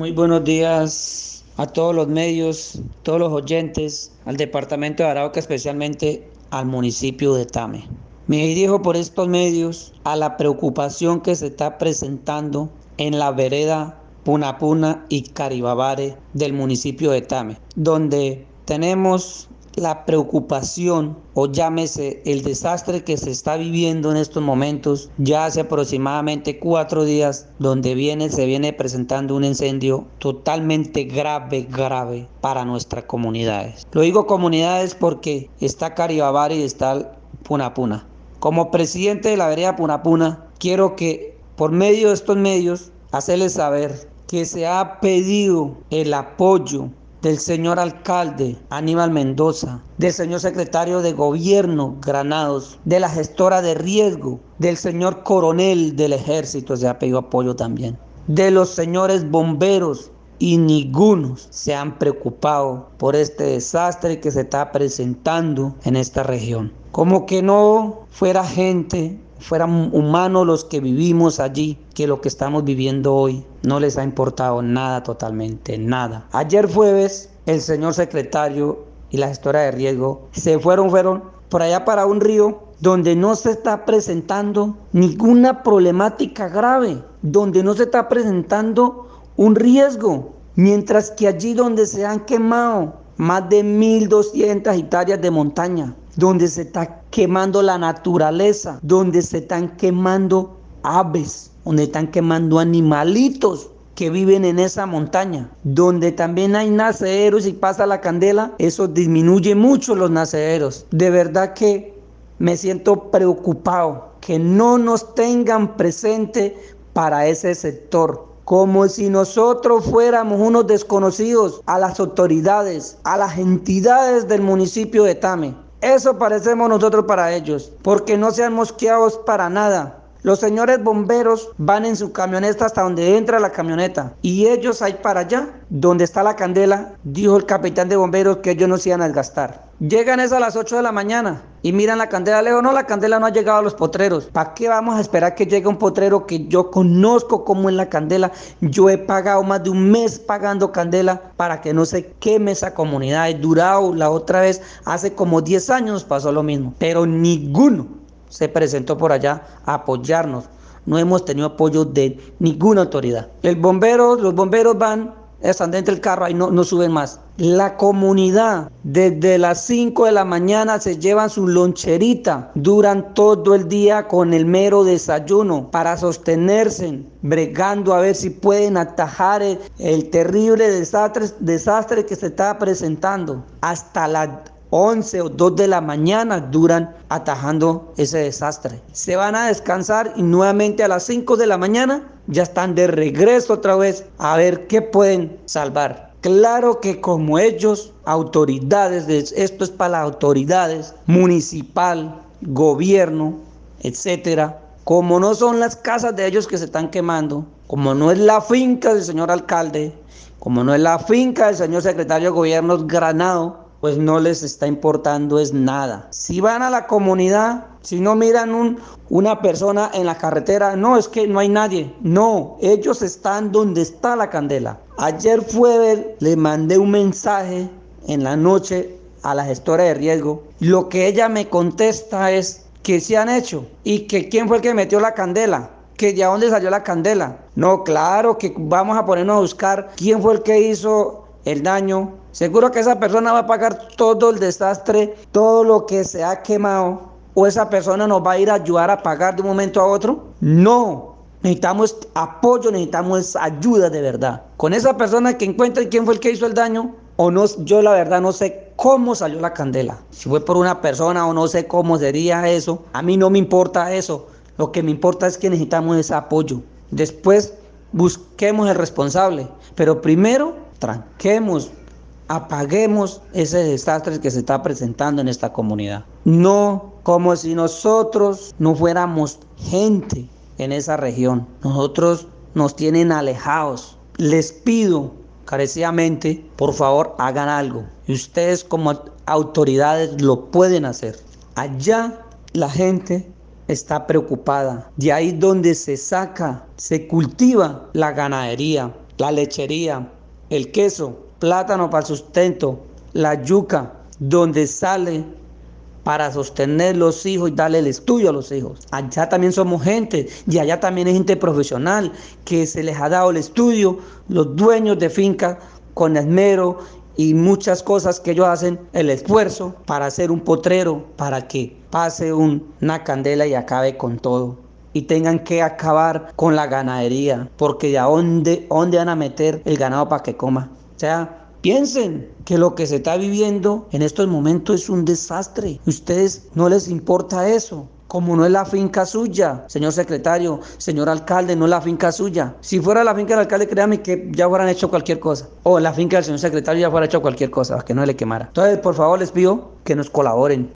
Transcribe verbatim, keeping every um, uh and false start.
Muy buenos días a todos los medios, todos los oyentes, al departamento de Arauca, especialmente al municipio de Tame. Me dirijo por estos medios a la preocupación que se está presentando en la vereda Punapuna y Caribabare del municipio de Tame, donde tenemos la preocupación o llámese el desastre que se está viviendo en estos momentos, ya hace aproximadamente cuatro días, donde viene, se viene presentando un incendio totalmente grave, grave para nuestras comunidades. Lo digo comunidades porque está Caribabare y está Punapuna. Como presidente de la vereda Punapuna, quiero que por medio de estos medios hacerles saber que se ha pedido el apoyo del señor alcalde Aníbal Mendoza, del señor secretario de gobierno Granados, de la gestora de riesgo, del señor coronel del ejército, se ha pedido apoyo también, de los señores bomberos, y ninguno se han preocupado por este desastre que se está presentando en esta región. Como que no fuera gente, fueran humanos los que vivimos allí, que lo que estamos viviendo hoy no les ha importado nada, totalmente nada. Ayer jueves, el señor secretario y la gestora de riesgo se fueron, fueron por allá para un río donde no se está presentando ninguna problemática grave, donde no se está presentando un riesgo, mientras que allí donde se han quemado más de mil doscientas hectáreas de montaña, donde se está quemando la naturaleza, donde se están quemando aves, donde están quemando animalitos que viven en esa montaña, donde también hay nacederos y pasa la candela, eso disminuye mucho los nacederos. De verdad que me siento preocupado que no nos tengan presente para ese sector, como si nosotros fuéramos unos desconocidos a las autoridades, a las entidades del municipio de Tame. Eso parecemos nosotros para ellos, porque no sean mosqueados para nada. Los señores bomberos van en su camioneta hasta donde entra la camioneta y ellos ahí para allá, donde está la candela, dijo el capitán de bomberos que ellos no se iban a desgastar. Llegan es a las ocho de la mañana y miran la candela lejos. No, la candela no ha llegado a los potreros. ¿Para qué vamos a esperar que llegue un potrero que yo conozco cómo es la candela? Yo he pagado más de un mes pagando candela para que no se queme esa comunidad. He durado la otra vez, hace como diez años pasó lo mismo, pero ninguno se presentó por allá a apoyarnos. No hemos tenido apoyo de ninguna autoridad. El bombero, los bomberos van, están dentro del carro, ahí no, no suben más. La comunidad, desde las cinco de la mañana se llevan su loncherita, duran todo el día con el mero desayuno para sostenerse, bregando a ver si pueden atajar el, el terrible desastre, desastre que se está presentando. Hasta las once o dos de la mañana duran atajando ese desastre. Se van a descansar y nuevamente a las cinco de la mañana ya están de regreso otra vez a ver qué pueden salvar. Claro que como ellos, autoridades, esto es para las autoridades, municipal, gobierno, etcétera, como no son las casas de ellos que se están quemando, como no es la finca del señor alcalde, como no es la finca del señor secretario de gobierno Granado, pues no les está importando es nada. Si van a la comunidad, si no miran un, una persona en la carretera, no, es que no hay nadie. No, ellos están donde está la candela. Ayer fue, le mandé un mensaje en la noche a la gestora de riesgo. Lo que ella me contesta es que se han hecho y que quién fue el que metió la candela, que de dónde salió la candela. No, claro que vamos a ponernos a buscar quién fue el que hizo el daño. Seguro que esa persona va a pagar todo el desastre, todo lo que se ha quemado, o esa persona nos va a ir a ayudar a pagar de un momento a otro. No, necesitamos apoyo, necesitamos ayuda de verdad. Con esa persona que encuentre quién fue el que hizo el daño, o no, yo la verdad no sé cómo salió la candela. Si fue por una persona o no sé cómo sería eso, a mí no me importa eso. Lo que me importa es que necesitamos ese apoyo. Después busquemos el responsable, pero primero tranquemos, apaguemos ese desastre que se está presentando en esta comunidad. No como si nosotros no fuéramos gente en esa región. Nosotros nos tienen alejados. Les pido carecidamente, por favor, hagan algo. Y ustedes como autoridades lo pueden hacer. Allá la gente está preocupada. De ahí donde se saca, se cultiva la ganadería. la lechería, el queso, plátano para el sustento, la yuca, donde sale para sostener los hijos y darle el estudio a los hijos. Allá también somos gente y allá también hay gente profesional que se les ha dado el estudio, los dueños de finca con esmero y muchas cosas que ellos hacen, el esfuerzo para hacer un potrero, para que pase un, una candela y acabe con todo. Y tengan que acabar con la ganadería, porque de a dónde, dónde van a meter el ganado para que coma. O sea, piensen que lo que se está viviendo en estos momentos es un desastre. A ustedes no les importa eso. Como no es la finca suya, señor secretario, señor alcalde, no es la finca suya. Si fuera la finca del alcalde, créame que ya hubieran hecho cualquier cosa. O la finca del señor secretario ya fuera hecho cualquier cosa, para que no le quemara. Entonces, por favor, les pido que nos colaboren.